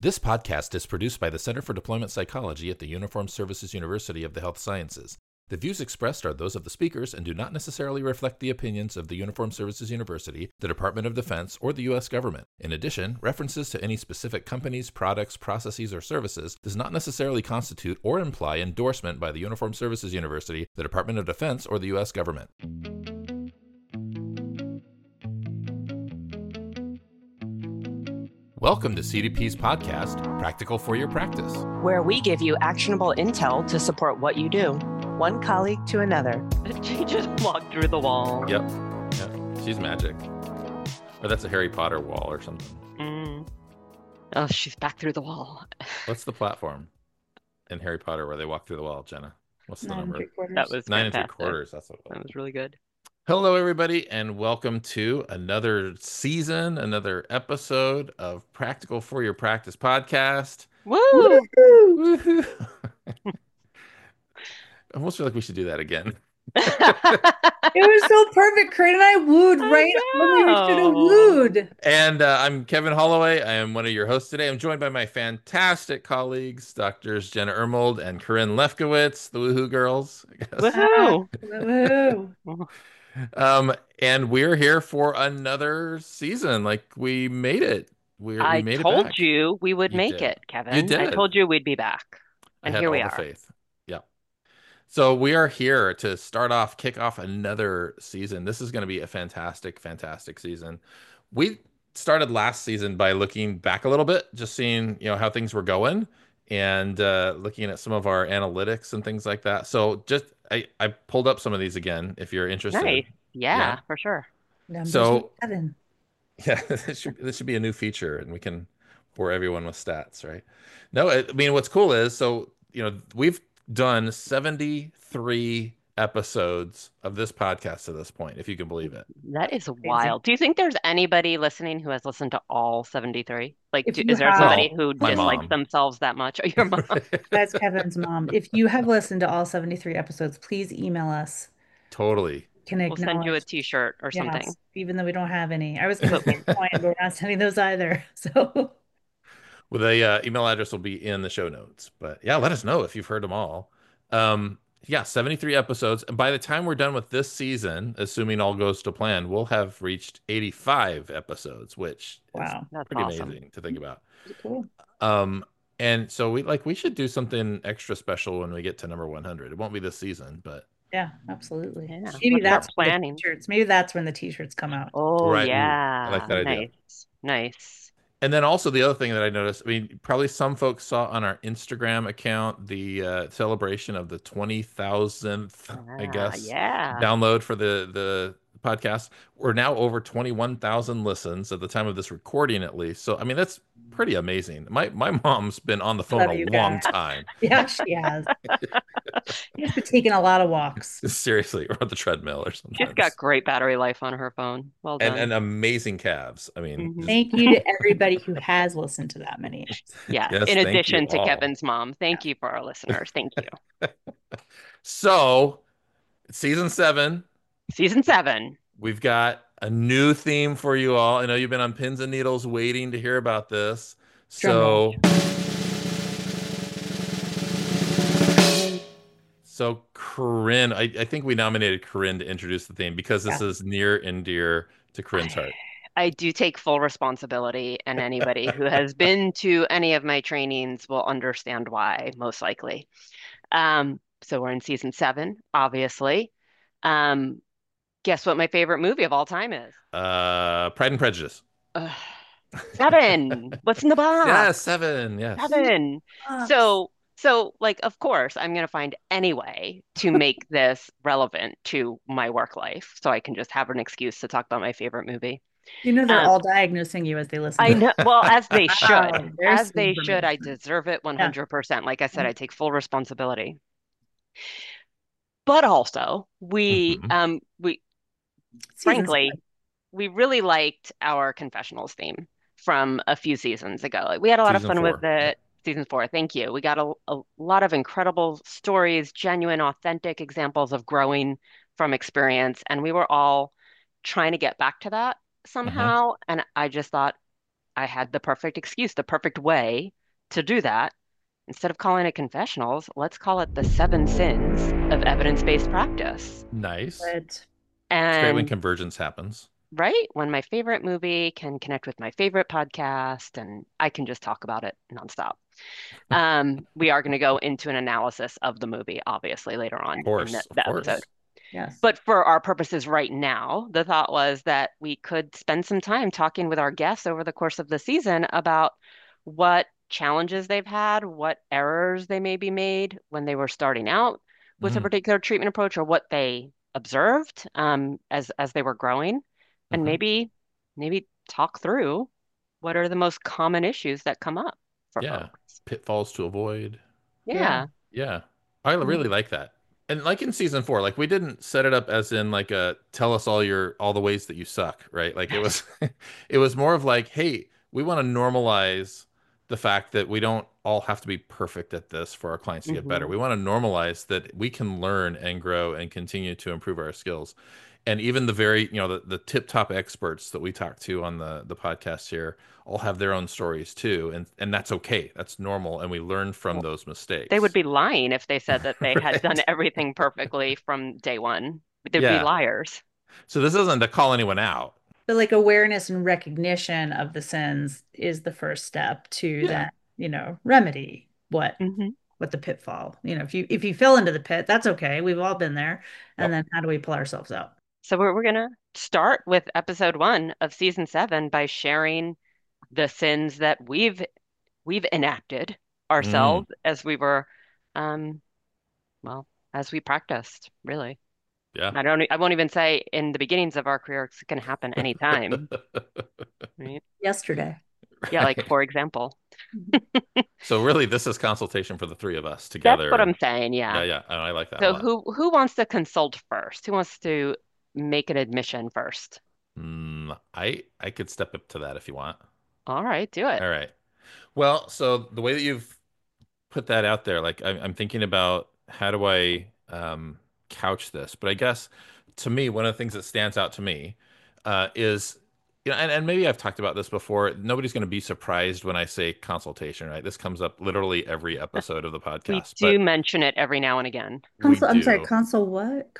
This podcast is produced by the Center for Deployment Psychology at the Uniformed Services University of the Health Sciences. The views expressed are those of the speakers and do not necessarily reflect the opinions of the Uniformed Services University, the Department of Defense, or the U.S. government. In addition, references to any specific companies, products, processes, or services does not necessarily constitute or imply endorsement by the Uniformed Services University, the Department of Defense, or the U.S. government. Welcome to CDP's podcast, Practical for Your Practice, where we give you actionable intel to support what you do, one colleague to another. She just walked through the wall. Yep. She's magic. Or that's a Harry Potter wall or something. Oh, she's back through the wall. What's the platform in Harry Potter where they walk through the wall, Jenna? What's the number? That was 9 fantastic. 3/4. That's what it was. That was really good. Hello, everybody, and welcome to another season, another episode of Practical for Your Practice podcast. Woo! Woo-hoo. I almost feel like we should do that again. It was so perfect. Corinne and I wooed right when we should have wooed. And I'm Kevin Holloway. I am one of your hosts today. I'm joined by my fantastic colleagues, Doctors Jenna Ermold and Corinne Lefkowitz, the Woohoo Girls. I guess. Woohoo! Woohoo. And we're here for another season. Like, we made it. We I made it told back. you we would You make did. it, Kevin. You did. I told you we'd be back. I And had here we all the are. faith. Yeah. So we are here to kick off another season. This is going to be a fantastic, fantastic season. We started last season by looking back a little bit, just seeing, how things were going and looking at some of our analytics and things like that. So I pulled up some of these again, if you're interested. Nice. Yeah, Yeah. for sure. Numbers So- 7. Yeah, this should be a new feature, and we can bore everyone with stats, right? No, I mean, what's cool is, we've done 73 episodes of this podcast to this point, if you can believe it. That is wild. Do you think there's anybody listening who has listened to all 73? Like, If you is there have- somebody who My dislikes mom. themselves that much? Or your mom? That's Kevin's mom. If you have listened to all 73 episodes, please email us. Totally. Can We'll send you a acknowledge. t-shirt or something. Yes, even though we don't have any. I was going to say coin, but we're not sending those either. So Well, the email address will be in the show notes. But yeah, let us know if you've heard them all. 73 episodes. And by the time we're done with this season, assuming all goes to plan, we'll have reached 85 episodes, which wow, is That's pretty awesome. amazing to think about. cool. And so we should do something extra special when we get to number 100. It won't be this season, but Yeah, absolutely. Yeah, Maybe let's start that's when the planning. t-shirts. Maybe that's when the t-shirts come out. Oh, Right. Ooh, yeah. I like that idea. Nice. and then also the other thing that I noticed, I mean, probably some folks saw on our Instagram account the celebration of the 20,000th, I guess, Yeah. download for the podcast. We're now over 21,000 listens at the time of this recording, at least. So I mean, that's pretty amazing. My mom's been on the phone Love a you long guys. time. Yeah, she has. She's been taking a lot of walks. Seriously, or on the treadmill or something. She's got great battery life on her phone. Well done. and amazing calves. I mean, Mhm. just- Thank you to everybody who has listened to that many. Yes, Yes, in thank addition you to all. Kevin's mom. Thank you for our listeners. Thank you. So season 7, Season 7. we've got a new theme for you all. I know you've been on pins and needles waiting to hear about this. Drum So Corinne, I think we nominated Corinne to introduce the theme because this is near and dear to Corinne's heart. I do take full responsibility, and anybody who has been to any of my trainings will understand why, most likely. So we're in season 7, obviously. Guess what my favorite movie of all time is? Pride and Prejudice. Ugh. 7. What's in the box? Yes, 7. Yes. 7. So like, of course, I'm going to find any way to make this relevant to my work life so I can just have an excuse to talk about my favorite movie. You know, they're Um, all diagnosing you as they listen. I to know, well, as they should. Wow, very As they sweet should. I information. deserve it 100%. Like I said, Yeah. I take full responsibility. But also, we Mhm. Season frankly, 7. we really liked our confessionals theme from a few seasons ago. Like, we had a lot of Season fun with 4. it. Season 4, thank you. We got a lot of incredible stories, genuine, authentic examples of growing from experience, and we were all trying to get back to that somehow. And I just thought, I had the perfect excuse, the perfect way to do that. Instead of calling it confessionals, let's call it the seven sins of evidence-based practice. Nice. But It's great when And convergence happens. right, when my favorite movie can connect with my favorite podcast, and I can just talk about it nonstop. We are going to go into an analysis of the movie, obviously, later on in Of the episode. course. yes. But for our purposes right now, the thought was that we could spend some time talking with our guests over the course of the season about what challenges they've had, what errors they maybe made when they were starting out with a Mm, particular treatment approach, or what they observed as they were growing, and hmm. maybe talk through what are the most common issues that come up for Yeah. folks. Pitfalls to avoid. Yeah. Yeah. Yeah. I Yeah. really like that. And like in season four, like we didn't set it up as in like a tell us all the ways that you suck, right? Like it was it was more of like, hey, we want to normalize the fact that we don't all have to be perfect at this for our clients to get better. Hmm. We want to normalize that we can learn and grow and continue to improve our skills. And even the very, the tip top experts that we talk to on the podcast here all have their own stories too. And that's okay. That's normal. And we learn from Well, those they would mistakes. be lying if they said that they had done Right. everything perfectly from day one. They'd be Yeah. liars. So this isn't to call anyone out. But like awareness and recognition of the sins is the first step to Yeah. then, remedy Hmm. what the pitfall. If you fell into the pit, that's okay. We've all been there. And Yep. then how do we pull ourselves out? So we're gonna start with episode one of season seven by sharing the sins that we've enacted Mm, ourselves as we were, um, well, as we practiced, really. yeah. I won't even say in the beginnings of our career, it can happen anytime, right? Yesterday. Yeah, like Right. for example. So really, this is consultation for the three of us That's what together. I'm saying, Yeah, yeah. yeah. I like that a So lot. who wants to consult first? Who wants to make an admission first? I could step up to that if you want. All right, do it. All right. Well, so the way that you've put that out there, like I'm thinking about how do I couch this, but I guess to me, one of the things that stands out to me is, and maybe I've talked about this before. Nobody's going to be surprised when I say consultation, right? This comes up literally every episode of the We podcast, do but mention it every now and again. we I'm sorry, do. console what?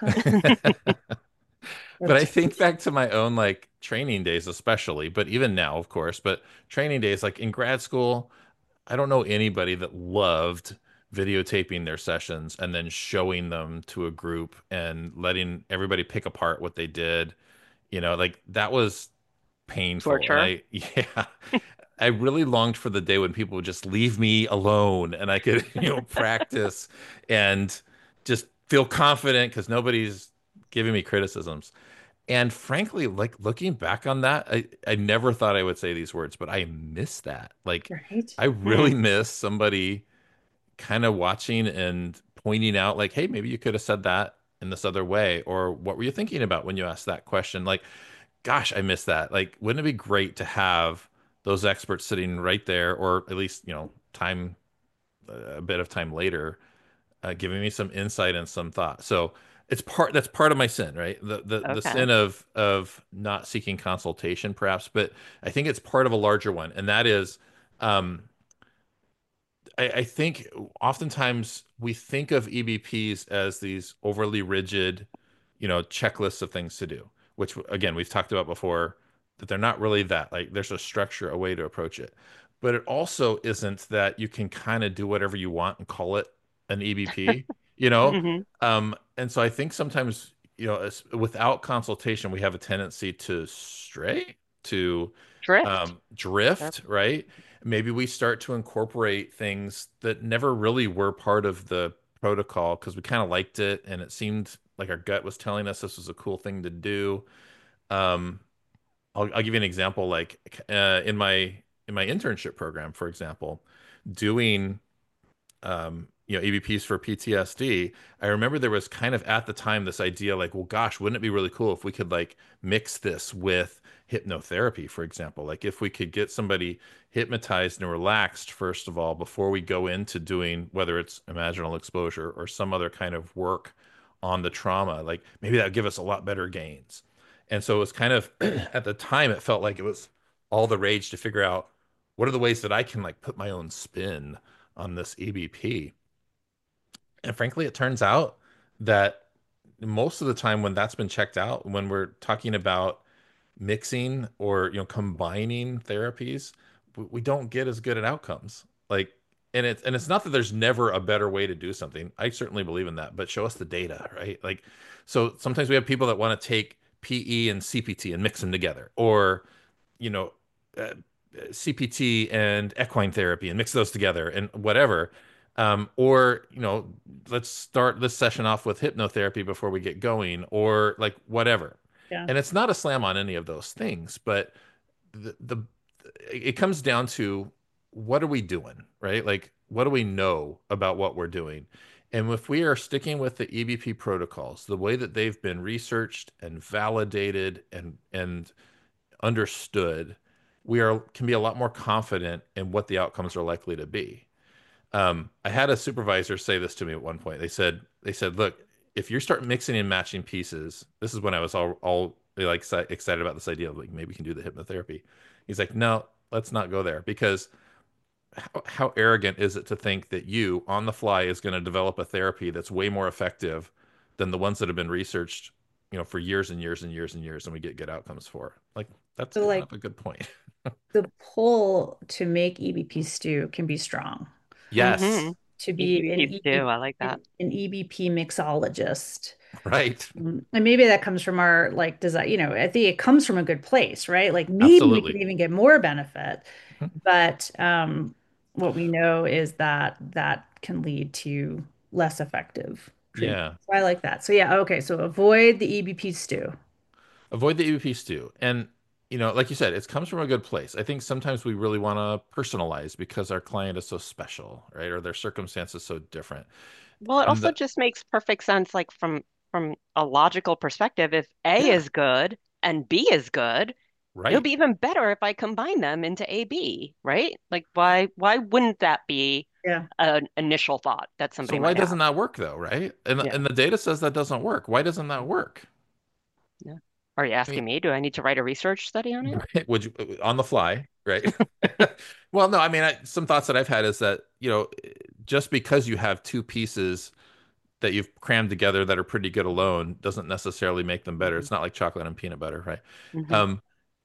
But I That's think back to my own like training days, especially, but even now, of course, but training days, like in grad school, I don't know anybody that loved videotaping their sessions and then showing them to a group and letting everybody pick apart what they did. Like that was painful. And Torture. yeah, I really longed for the day when people would just leave me alone and I could, practice and just feel confident because nobody's giving me criticisms. And frankly, like looking back on that, I never thought I would say these words, but I miss that. Like, right. I Hmm. really miss somebody kind of watching and pointing out, like, hey, maybe you could have said that in this other way, or what were you thinking about when you asked that question? Like, gosh, I miss that. Like, wouldn't it be great to have those experts sitting right there, or at least, time a bit of time later giving me some insight and some thought. So that's part of my sin, right? The Okay. sin of not seeking consultation, perhaps, but I think it's part of a larger one, and that is, um, I think oftentimes we think of EBPs as these overly rigid, checklists of things to do, which again we've talked about before, that they're not really that. Like there's a structure, a way to approach it, but it also isn't that you can kind of do whatever you want and call it an EBP, you know? Hmm. And so I think sometimes, without consultation, we have a tendency to stray, to Drift. Yep. drift, right? Maybe we start to incorporate things that never really were part of the protocol because we kind of liked it and it seemed like our gut was telling us this was a cool thing to do. Um, I'll give you an example, like in my internship program, for example, doing EVPs for PTSD. I remember there was kind of at the time this idea like, well, gosh, wouldn't it be really cool if we could like mix this with hypnotherapy, for example? Like if we could get somebody hypnotized and relaxed, first of all, before we go into doing whether it's imaginal exposure or some other kind of work on the trauma, like maybe that would give us a lot better gains. And so it was kind of at the time, it felt like it was all the rage to figure out what are the ways that I can like put my own spin on this EBP. And frankly, it turns out that most of the time when that's been checked out, when we're talking about mixing or combining therapies, we don't get as good at outcomes. Like, and it's not that there's never a better way to do something. I certainly believe in that, but show us the data, right? Like, so sometimes we have people that want to take PE and CPT and mix them together, or you know, uh, CPT and equine therapy and mix those together and whatever. Or, let's start this session off with hypnotherapy before we get going, or like whatever. Yeah. And it's not a slam on any of those things, but the it comes down to what are we doing, right? Like, what do we know about what we're doing? And if we are sticking with the EBP protocols, the way that they've been researched and validated and understood, can be a lot more confident in what the outcomes are likely to be. I had a supervisor say this to me at one point. They said, look, if you start mixing and matching pieces, this is when I was all like excited about this idea of like maybe we can do the hypnotherapy. He's like, no, let's not go there because how arrogant is it to think that you on the fly is going to develop a therapy that's way more effective than the ones that have been researched, for years and years and years and years, and we get good outcomes for. Like, that's So kind like of a good point. the pull to make EBP stew can be strong. Mm-hmm. Yes, To be an EBP stew, I like that. EBP mixologist. right. And maybe that comes from our like design, I think it comes from a good place, right? Like maybe we can Absolutely. even get more benefit, Mhm. but what we know is that that can lead to less effective treatment. Yeah. So I like that. So yeah, okay. So avoid the EBP stew. Avoid the EVP stew. And, like you said, it comes from a good place. I think sometimes we really want to personalize because our client is so special, right? Or their circumstances so different. Well, it And also just makes perfect sense, like from a logical perspective. If A yeah, is good and B is good, it'll right. be even better if I combine them into AB, right? Like why wouldn't that be Yeah. an initial thought that So somebody why might have? doesn't that work though, right? And Yeah. and the data says that doesn't work. Why doesn't that work? Yeah. Are you I mean, asking me? Do I need to write a research study on it? would you on the fly, right? Well, no, I mean, some thoughts that I've had is that, just because you have two pieces that you've crammed together that are pretty good alone doesn't necessarily make them better. Hmm. It's not like chocolate and peanut butter, right? Hmm. Um,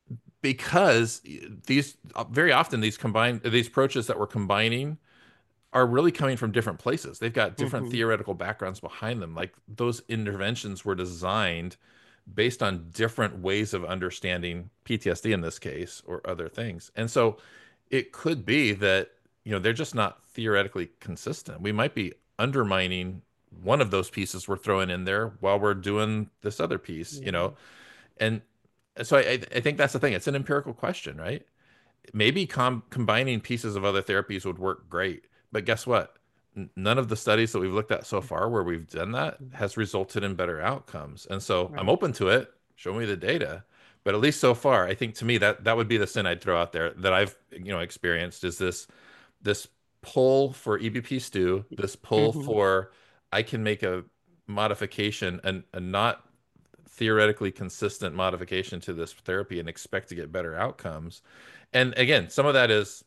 because these very often these approaches that we're combining are really coming from different places. They've got different Hmm. theoretical backgrounds behind them. Like those interventions were designed based on different ways of understanding PTSD in this case or other things. And so it could be that, they're just not theoretically consistent. We might be undermining one of those pieces we're throwing in there while we're doing this other piece, Yeah. and so I think that's the thing. It's an empirical question, right? Maybe combining pieces of other therapies would work great. But guess what? None of the studies that we've looked at so far where we've done that Mhm. has resulted in better outcomes. And so I'm Right. open to it. Show me the data. But at least so far, I think to me that would be the sin I'd throw out there that I've experienced is this pull for EBP stew, this pull Hmm. for I can make a modification and a not theoretically consistent modification to this therapy and expect to get better outcomes. And again, some of that is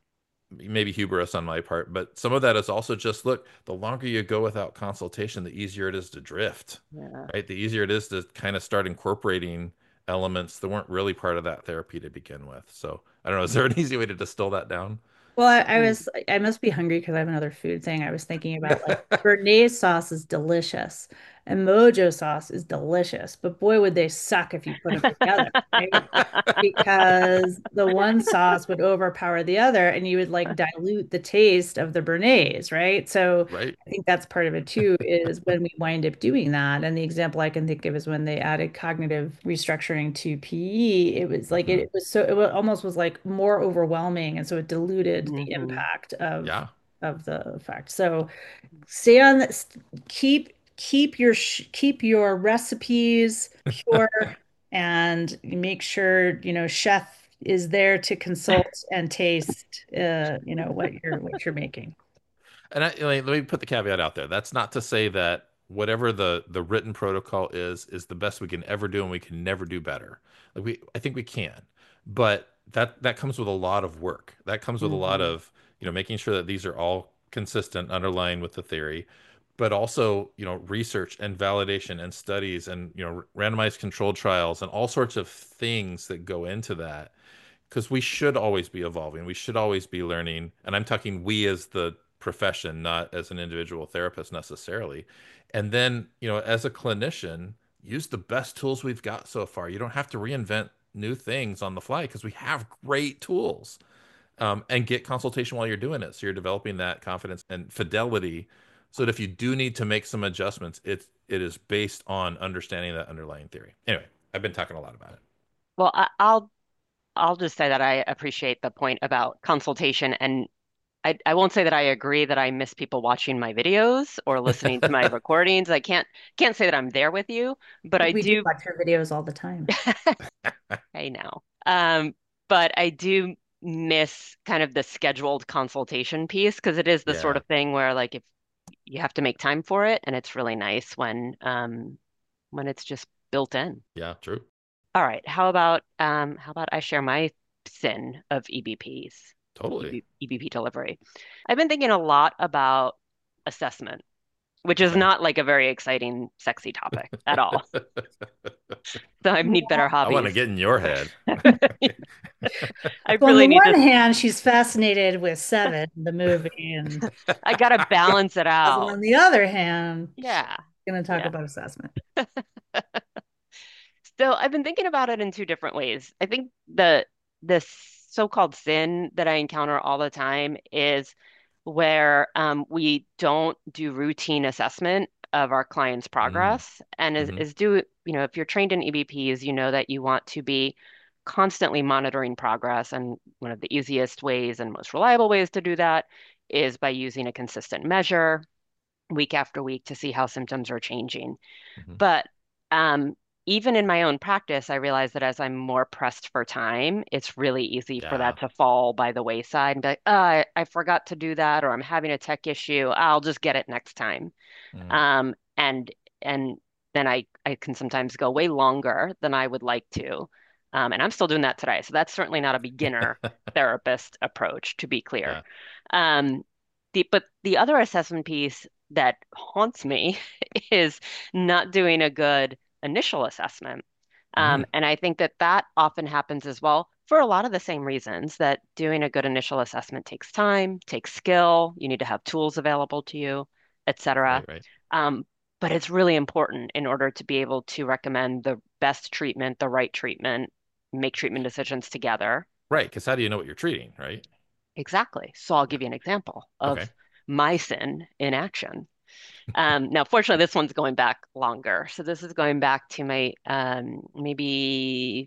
maybe hubris on my part, but some of that is also just look, the longer you go without consultation, the easier it is to drift, Yeah. right? The easier it is to kind of start incorporating elements that weren't really part of that therapy to begin with. So I don't know, is there an easy way to distill that down? Well, Mm. I must be hungry because I have another food thing. I was thinking about like Bernaise sauce is delicious and Mojo sauce is delicious, but boy, would they suck if you put them together, right? Because the one sauce would overpower the other and you would like dilute the taste of the Bernaise, right? So Right? I think that's part of it too, is when we wind up doing that. And the example I can think of is when they added cognitive restructuring to PE, it was like Mhm. it was so almost was like more overwhelming. And so it diluted the Hmm. impact Yeah. of the effect. So stay on this, keep your recipes pure and make sure, chef is there to consult and taste what you're making. And let me put the caveat out there. That's not to say that whatever the written protocol is the best we can ever do, and we can never do better. I think we can, but that comes with a lot of work. That comes with a lot Mhm. of, making sure that these are all consistent, underlying with the theory, but also, research and validation and studies and, randomized controlled trials and all sorts of things that go into that. Because we should always be evolving. We should always be learning. And I'm talking we as the profession, not as an individual therapist necessarily. And then, as a clinician, use the best tools we've got so far. You don't have to reinvent new things on the fly because we have great tools. And get consultation while you're doing it. So you're developing that confidence and fidelity so that if you do need to make some adjustments, it is based on understanding that underlying theory. Anyway, I've been talking a lot about it. Well, I'll just say that I appreciate the point about consultation, and I won't say that I agree that I miss people watching my videos or listening to my recordings. I can't say that I'm there with you, but I We do do. watch your videos all the time. I know. But I do miss kind of the scheduled consultation piece because it is the sort Yeah, of thing where like if you have to make time for it, and it's really nice when it's just built in. yeah, true. All right, how about I share my sin of EBPs, Totally. EBP delivery. I've been thinking a lot about assessment, which is Okay. not like a very exciting, sexy topic at all. So I need better I want to hobbies. get in your head. I So on the really need one to, hand, she's fascinated with Seven, the movie, and I gotta balance it out. on the other hand, she's Yeah, going to talk yeah. about assessment. So I've been thinking about it in two different ways. I think the so-called sin that I encounter all the time is where we don't do routine assessment of our clients' Mm, progress, and hmm. if you're trained in EBPs, you know that you want to be constantly monitoring progress, and one of the easiest ways and most reliable ways to do that is by using a consistent measure week after week to see how symptoms are changing. Hmm. But um, even in my own practice, I realize that as I'm more pressed for time, it's really easy for Yeah. that to fall by the wayside and be like, oh, I forgot to do that, or I'm having a tech issue. I'll just get it next time. Mm. And then I can sometimes go way longer than I would like to. And I'm still doing that today. So that's certainly not a beginner therapist approach, to be clear. Yeah. Um, but the other assessment piece that haunts me is not doing a good initial assessment. Mm. And I think that that often happens as well for a lot of the same reasons that doing a good initial assessment takes time, takes skill, you need to have tools available to you, et cetera. Right, right. Um, but it's really important in order to be able to recommend the best treatment, the right treatment, make treatment decisions together. Right, because how do you know what you're treating, right? Exactly. So I'll give you an example Okay. of my sin in action. Now, fortunately, this one's going back longer. So this is going back to my maybe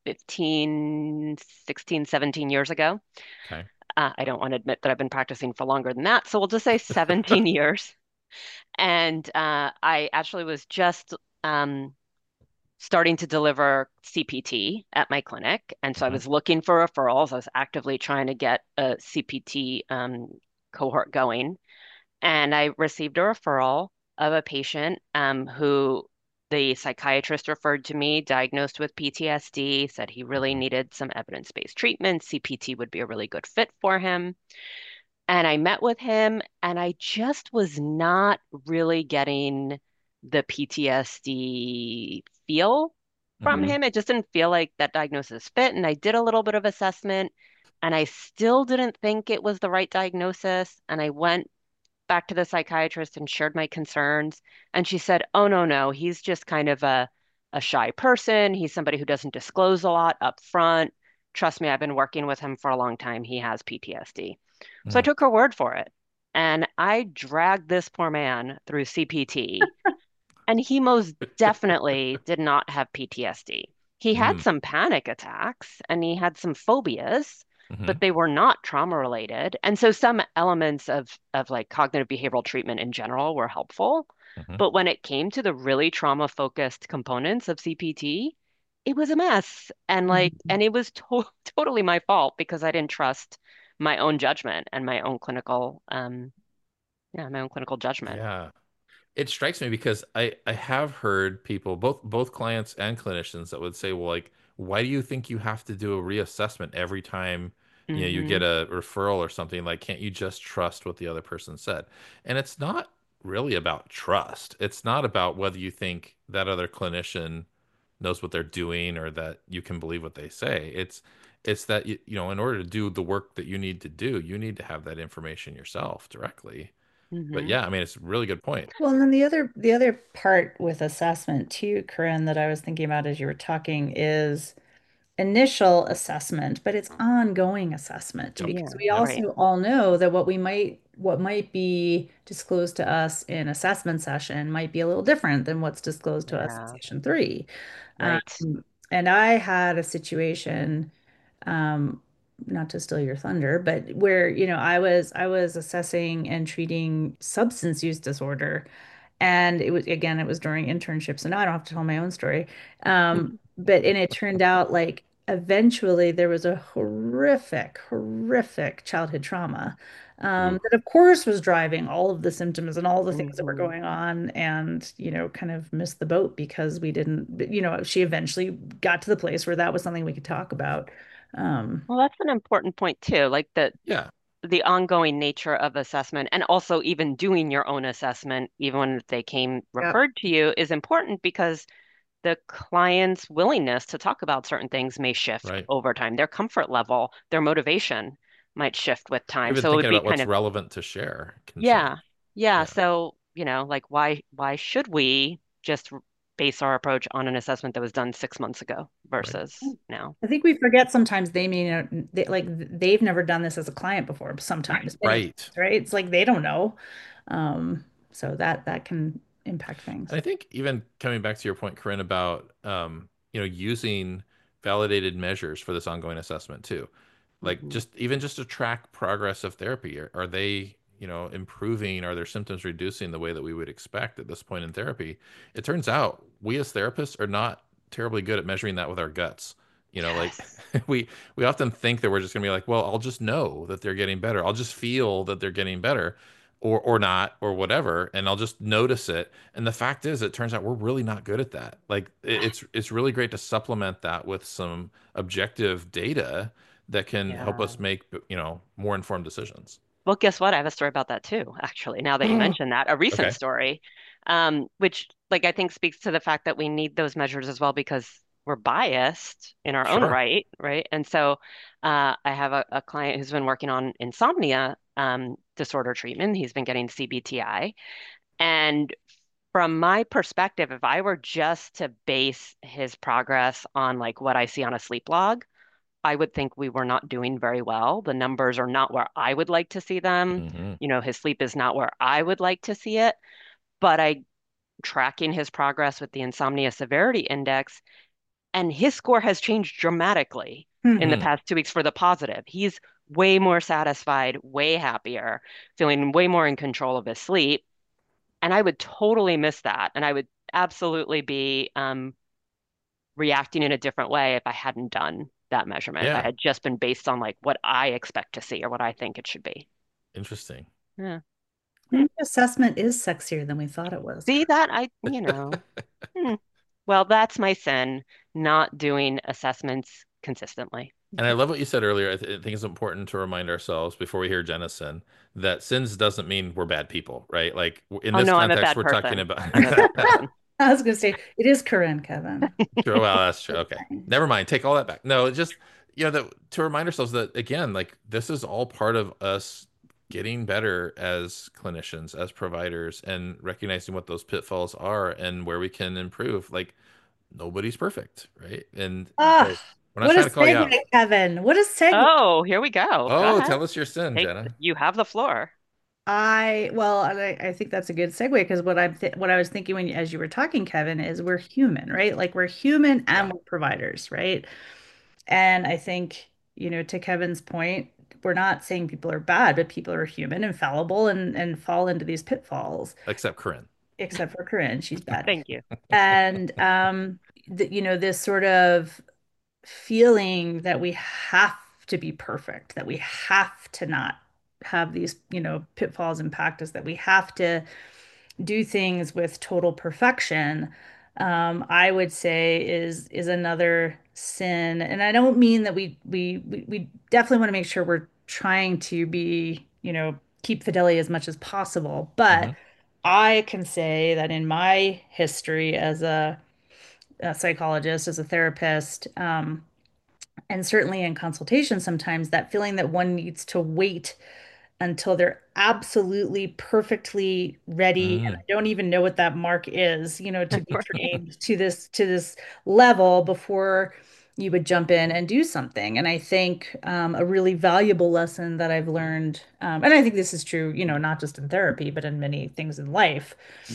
15, 16, 17 years ago. Okay. I don't want to admit that I've been practicing for longer than that. So we'll just say 17 years. And I actually was just starting to deliver CPT at my clinic. And so I Hmm. was looking for referrals. I was actively trying to get a CPT cohort going. And I received a referral of a patient who the psychiatrist referred to me, diagnosed with PTSD, said he really Hmm. needed some evidence-based treatment. CPT would be a really good fit for him. And I met with him, and I just was not really getting the PTSD feel from Hmm. him. It just didn't feel like that diagnosis fit. And I did a little bit of assessment, and I still didn't think it was the right diagnosis. And I went back to the psychiatrist and shared my concerns. And she said, oh, no, no, he's just kind of a shy person. He's somebody who doesn't disclose a lot up front. Trust me, I've been working with him for a long time. He has PTSD. So I Mm. took her word for it. And I dragged this poor man through CPT, and he most definitely did not have PTSD. He had Mm. some panic attacks and he had some phobias, Hmm. but they were not trauma related. And so some elements of like cognitive behavioral treatment in general were helpful. Hmm. But when it came to the really trauma focused components of CPT, it was a mess. And it was totally my fault because I didn't trust my own judgment and my own clinical judgment. Yeah. It strikes me because I have heard people, both clients and clinicians, that would say, well, like, why do you think you have to do a reassessment every time, you get Hmm. a referral or something? Like, can't you just trust what the other person said? And it's not really about trust. It's not about whether you think that other clinician knows what they're doing or that you can believe what they say. It's that in order to do the work that you need to do, you need to have that information yourself directly. But Hmm. yeah, I mean, it's a really good point. Well, and then the other part with assessment too, Corinne, that I was thinking about as you were talking is initial assessment, but it's ongoing assessment Yep. because Yeah, we right. also all know that what might be disclosed to us in assessment session might be a little different than what's disclosed to us in Yeah, session three. right. And I had a situation, um, not to steal your thunder, but where, I was assessing and treating substance use disorder. And it was during internship, so now I don't have to tell my own story. And it turned out like eventually there was a horrific, horrific childhood trauma, Ooh. that of course was driving all of the symptoms and all the things that were Hmm. going on, and kind of missed the boat because we didn't, she eventually got to the place where that was something we could talk about. Um, Well, that's an important point too, like Yeah. the ongoing nature of assessment and also even doing your own assessment, even when they came Yep. referred to you, is important because the client's willingness to talk about certain things may shift Right. over time. Their comfort level, their motivation might shift with time. Even So it would thinking be about kind what's of, relevant to share can yeah, change. yeah. Yeah. So, like why should we just base our approach on an assessment that was done 6 months ago Right. versus now? I think we forget sometimes they may not, they've never done this as a client before, sometimes, many times, Right. right? It's like they don't know. So that can impact things. And I think even coming back to your point, Corinne, about using validated measures for this ongoing assessment too, like Hmm. just to track progress of therapy. Are they improving? Are their symptoms reducing the way that we would expect at this point in therapy? It turns out we as therapists are not terribly good at measuring that with our guts. Like Yes. we often think that we're just gonna be like, well, I'll just know that they're getting better. I'll just feel that they're getting better, or not, or whatever, and I'll just notice it. And the fact is, it turns out we're really not good at that. Like it's really great to supplement that with some objective data that can help Yeah. us make, more informed decisions. Well, guess what? I have a story about that too, actually, now that you mention that, a recent Okay, story, which like I think speaks to the fact that we need those measures as well because we're biased in our own sure. right, right? And so I have a client who's been working on insomnia disorder treatment. He's been getting CBTI. And from my perspective, if I were just to base his progress on like what I see on a sleep log, I would think we were not doing very well. The numbers are not where I would like to see them. Hmm. His sleep is not where I would like to see it. But I tracking his progress with the insomnia severity index, and his score has changed dramatically in the Hmm. Hmm. past 2 weeks for the positive. He's way more satisfied, way happier, feeling way more in control of his sleep. And I would totally miss that. And I would absolutely be reacting in a different way if I hadn't done that measurement, if I Yeah, had just been based on like what I expect to see or what I think it should be. interesting. Yeah. Hmm. Maybe assessment is sexier than we thought it was. See that? Hmm. Well, that's my sin, not doing assessments consistently. And I love what you said earlier. I think it's important to remind ourselves before we hear Jenna's sin that sins doesn't mean we're bad people, right? Like in Oh this no, I'm a context, bad we're talking person. about. I'm a bad person. I was gonna say it is Corinne, Kevin. True. Well, that's true. It's Okay. fine. Never mind. Take all that back. No, it's just, that to remind ourselves that again, like this is all part of us getting better as clinicians, as providers, and recognizing what those pitfalls are and where we can improve. Like nobody's perfect, right? And Ah, so we're not what a trying to call you segue, out. Kevin. What a segue. Oh, here we go. Go Oh, ahead. tell us your sin, Take, Jenna. you have the floor. I think that's a good segue because what I was thinking as you were talking, Kevin, is we're human, right? Like we're human Yeah, and we're providers, right? And I think, to Kevin's point, we're not saying people are bad, but people are human and fallible and fall into these pitfalls, except Corinne. except for Corinne, she's bad. Thank you. And this sort of feeling that we have to be perfect, that we have to not have these, pitfalls impact us, that we have to do things with total perfection, I would say is another. sin. And I don't mean that we definitely want to make sure we're trying to be, keep fidelity as much as possible. But Hmm. I can say that in my history as a psychologist, as a therapist, and certainly in consultation, sometimes that feeling that one needs to wait until they're absolutely perfectly ready, and I Mm. don't even know what that mark is, to be Right. trained to this level before you would jump in and do something. And I think a really valuable lesson that I've learned, and I think this is true, not just in therapy, but in many things in life.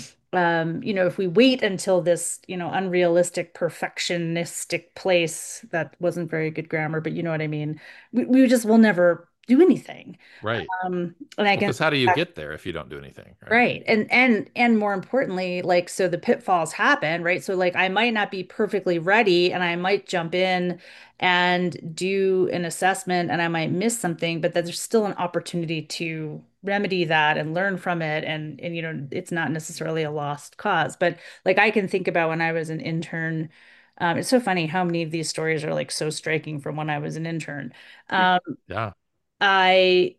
If we wait until this, unrealistic, perfectionistic place, that wasn't very good grammar, but you know what I mean, we just will never do anything. Right. And I Well, can because how do you get there if you don't do anything, right? right. And more importantly, like, so the pitfalls happen, right? So like I might not be perfectly ready and I might jump in and do an assessment and I might miss something, but there's still an opportunity to remedy that and learn from it. And it's not necessarily a lost cause. But like I can think about when I was an intern. It's so funny how many of these stories are like so striking from when I was an intern. Um, Yeah. I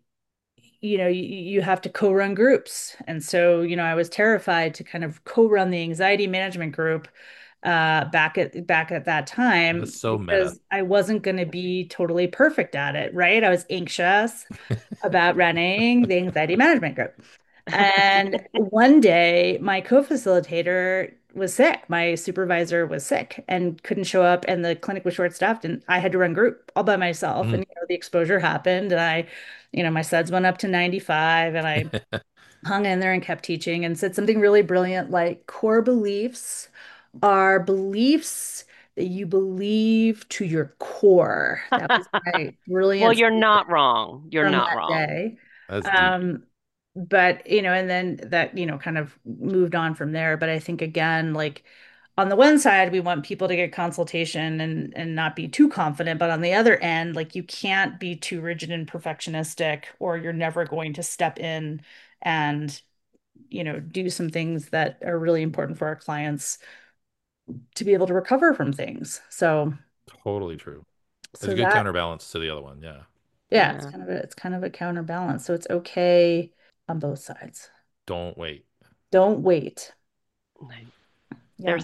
you have to co-run groups. And so, I was terrified to kind of co-run the anxiety management group back at that time That's so meta. because I wasn't going to be totally perfect at it, right? I was anxious about running the anxiety management group. And one day, my co-facilitator was sick. My supervisor was sick and couldn't show up, and the clinic was short-staffed, and I had to run group all by myself. Mm. And the exposure happened, and my SEDS went up to 95, and I hung in there and kept teaching and said something really brilliant, like core beliefs are beliefs that you believe to your core. That was my Well, brilliant you're statement not wrong. You're from not that wrong. day. That's deep. But and then that, kind of moved on from there. But I think again, like on the one side, we want people to get consultation and not be too confident. But on the other end, like you can't be too rigid and perfectionistic, or you're never going to step in and, do some things that are really important for our clients to be able to recover from things. So, Totally true. It's a so good that, counterbalance to the other one. Yeah. yeah, it's Yeah. kind of a counterbalance. So it's okay on both sides. Don't wait. Don't wait. Right. Yeah. There's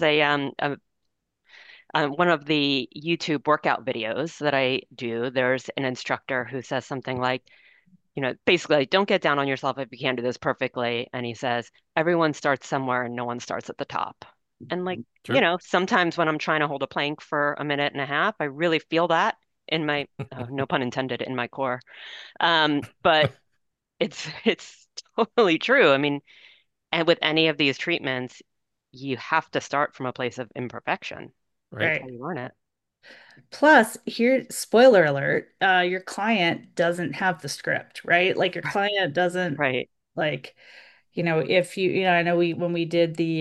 one of the YouTube workout videos that I do. There's an instructor who says something like, basically, like, don't get down on yourself if you can't do this perfectly. And he says, everyone starts somewhere and no one starts at the top. And like, True. sometimes when I'm trying to hold a plank for a minute and a half, I really feel that in my, no pun intended, in my core. But it's totally true. I mean, and with any of these treatments, you have to start from a place of imperfection. Right. That's how Right. you learn it. Plus, here, spoiler alert, your client doesn't have the script, right? Like your client doesn't Right. like, if I know when we did the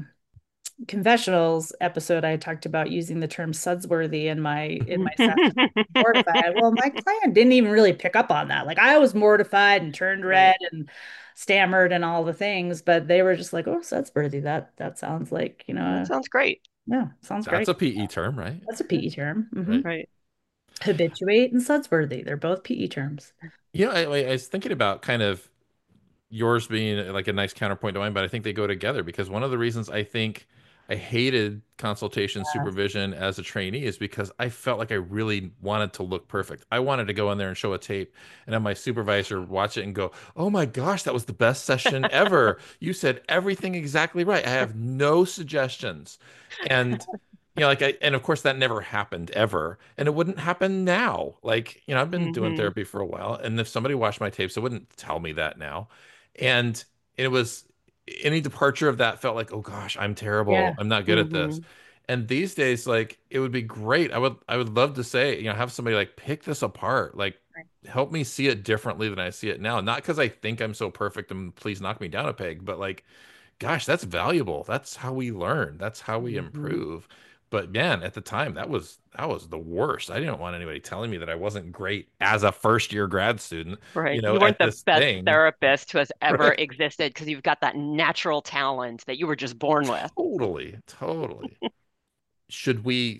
confessionals episode, I talked about using the term sudsworthy in my session. Mortified. Well, my client didn't even really pick up on that. Like I was mortified and turned red Right. and stammered and all the things, but they were just like, "Oh, sudsworthy. That sounds like, That sounds great. yeah, sounds That's great." a PE term, right? That's a PE term. Right. Right. Habituate and sudsworthy. They're both PE terms. I was thinking about kind of yours being like a nice counterpoint to mine, but I think they go together because one of the reasons I think I hated consultation supervision as a trainee is because I felt like I really wanted to look perfect. I wanted to go in there and show a tape and have my supervisor watch it and go, "Oh my gosh, that was the best session ever. You said everything exactly right. I have no suggestions." And and of course that never happened ever, and it wouldn't happen now. I've been doing Hmm. therapy for a while, and if somebody watched my tapes, they wouldn't tell me that now. And it was any departure of that felt like, oh gosh, I'm terrible. Yeah. I'm not good at this. Hmm. And these days, like it would be great. I would love to say, have somebody like pick this apart, like help me see it differently than I see it now. Not because I think I'm so perfect and please knock me down a peg, but like gosh, that's valuable. That's how we learn. That's how we Hmm. improve. But man, at the time, that was the worst. I didn't want anybody telling me that I wasn't great as a first year grad student, Right. You weren't at the this best thing. therapist who has ever Right? existed because you've got that natural talent that you were just born with. Totally, totally. Should we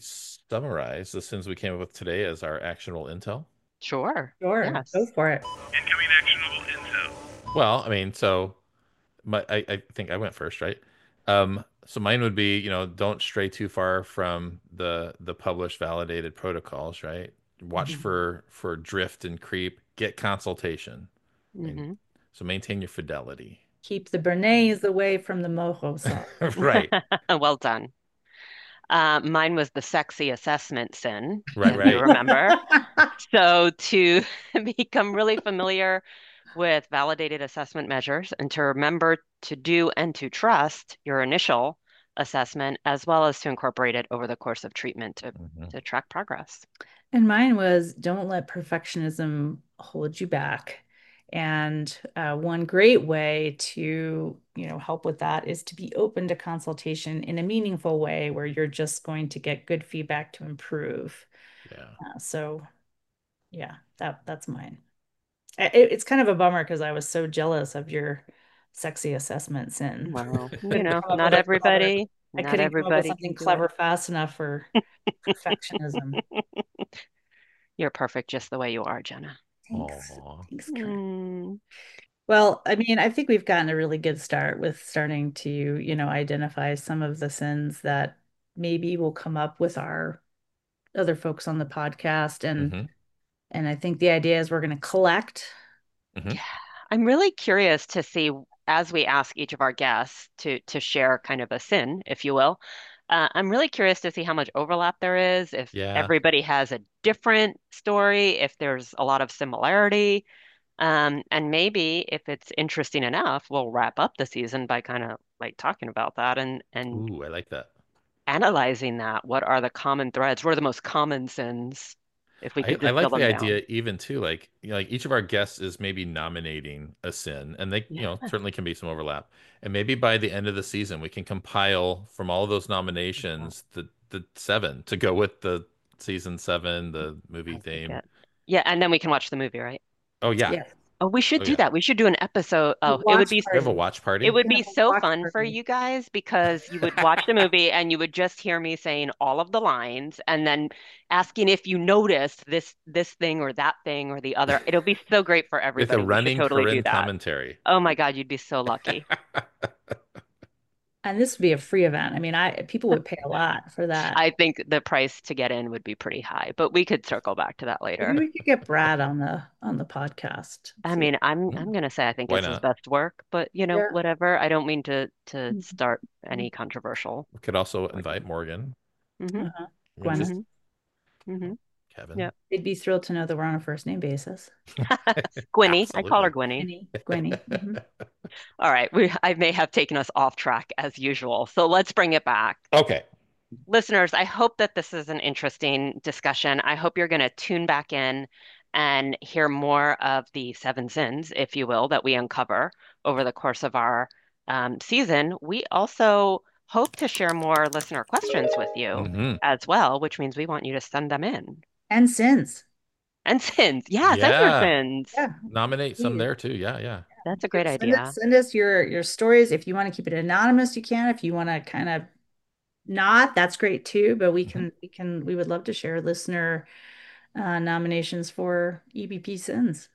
summarize the sins we came up with today as our actionable intel? Sure. Sure, Yes. go for it. Incoming actionable intel. Well, I mean, so I think I went first, right? So mine would be, don't stray too far from the published validated protocols, right? Watch for drift and creep, get consultation. Mhm. So maintain your fidelity. Keep the béarnaise away from the mojo sauce. Right. Well done. Mine was the sexy assessment sin, Right, if you right. remember. So to become really familiar with validated assessment measures and to remember to do and to trust your initial assessment, as well as to incorporate it over the course of treatment to track progress. And mine was don't let perfectionism hold you back. And one great way to, help with that is to be open to consultation in a meaningful way where you're just going to get good feedback to improve. Yeah. So yeah, that's mine. It's kind of a bummer because I was so jealous of your sexy assessment sin. Well, Couldn't come up not with everybody, I not couldn't come up with everybody something can do clever fast enough for perfectionism. it. You're perfect just the way you are, Jenna. Thanks. Aw. Thanks, Karen. Mm, Well, I mean, I think we've gotten a really good start with starting to, identify some of the sins that maybe will come up with our other folks on the podcast. And I think the idea is we're going to collect. yeah. I'm really curious to see as we ask each of our guests to share kind of a sin, if you will. I'm really curious to see how much overlap there is, if Yeah. everybody has a different story, if there's a lot of similarity. And maybe if it's interesting enough, we'll wrap up the season by kind of like talking about that and Ooh, I like that. analyzing that. What are the common threads? What are the most common sins? If we could I distill like the them idea down. even too, like like each of our guests is maybe nominating a sin, and they Yeah. certainly can be some overlap. And maybe by the end of the season, we can compile from all of those nominations the 7 to go with the season 7, the movie I like theme. it. Yeah, and then we can watch the movie, right? Oh yeah, Yes. Oh, we should oh do yeah. that. We should do an episode. Oh, it would Watch be We have a party. watch it party. would We be have a so watch fun for party. you guys because you would watch the movie and you would just hear me saying all of the lines and then asking if you noticed this thing or that thing or the other. It'll be so great for With a everybody. We should running totally do Corinne that. commentary. Oh my God, you'd be so lucky. And this would be a free event. I mean, people would pay a lot for that. I think the price to get in would be pretty high, but we could circle back to that Maybe later. we could get Brad on the podcast. I See. mean, I'm gonna say I think Why it's his not? best work, but Yeah. whatever. I don't mean to Mhm. start any controversial. We could also invite Morgan. Mm-hmm. Uh-huh. We just- Gwyneth. Mm-hmm. Kevin. Yep. They'd be thrilled to know that we're on a first name basis. Gwynny. I call her Absolutely. Gwynny. Gwenny. Mhm. All right. I may have taken us off track as usual. So let's bring it back. Okay. Listeners, I hope that this is an interesting discussion. I hope you're going to tune back in and hear more of the 7 sins, if you will, that we uncover over the course of our season. We also hope to share more listener questions with you Mhm. as well, which means we want you to send them in. And sins. And sins. Yeah, send your Yeah. sins. Yeah. Nominate some Please. there too. Yeah, yeah. That's a great Send idea. Send us your stories. If you want to keep it anonymous, you can. If you want to kind of not, that's great too. But we would love to share listener nominations for EBP sins.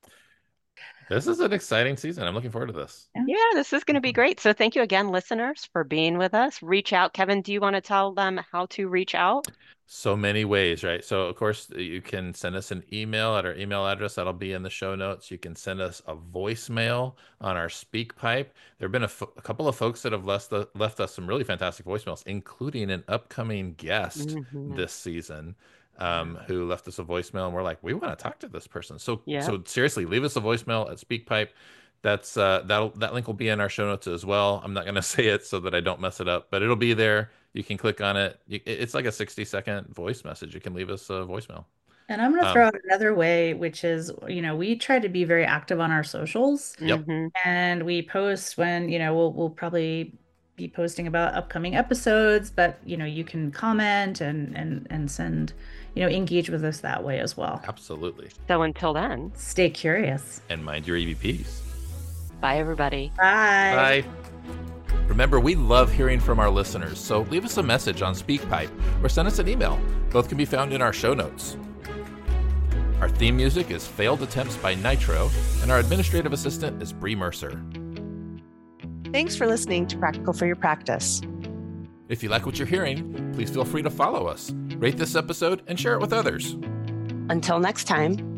This is an exciting season. I'm looking forward to this. Yeah, this is going to be great. So thank you again, listeners, for being with us. Reach out. Kevin, do you want to tell them how to reach out? So many ways, right? So, of course, you can send us an email at our email address. That'll be in the show notes. You can send us a voicemail on our SpeakPipe. There have been a couple of folks that have left us some really fantastic voicemails, including an upcoming guest Mhm. this season who left us a voicemail. And we're like, we want to talk to this person. So, Yeah. so seriously, leave us a voicemail at SpeakPipe. That's that link will be in our show notes as well. I'm not going to say it so that I don't mess it up, but it'll be there. You can click on it. It's like a 60-second voice message. You can leave us a voicemail. And I'm going to throw out another way, which is, we try to be very active on our socials. Yep. Mhm. And we post when, we'll probably be posting about upcoming episodes, but, you can comment and send, engage with us that way as well. Absolutely. So until then, Stay curious. And mind your EVPs. bye, everybody. Bye. Bye. Remember, we love hearing from our listeners, so leave us a message on SpeakPipe or send us an email. Both can be found in our show notes. Our theme music is Failed Attempts by Nitro, and our administrative assistant is Bree Mercer. Thanks for listening to Practical for Your Practice. If you like what you're hearing, please feel free to follow us, rate this episode, and share it with others. Until next time,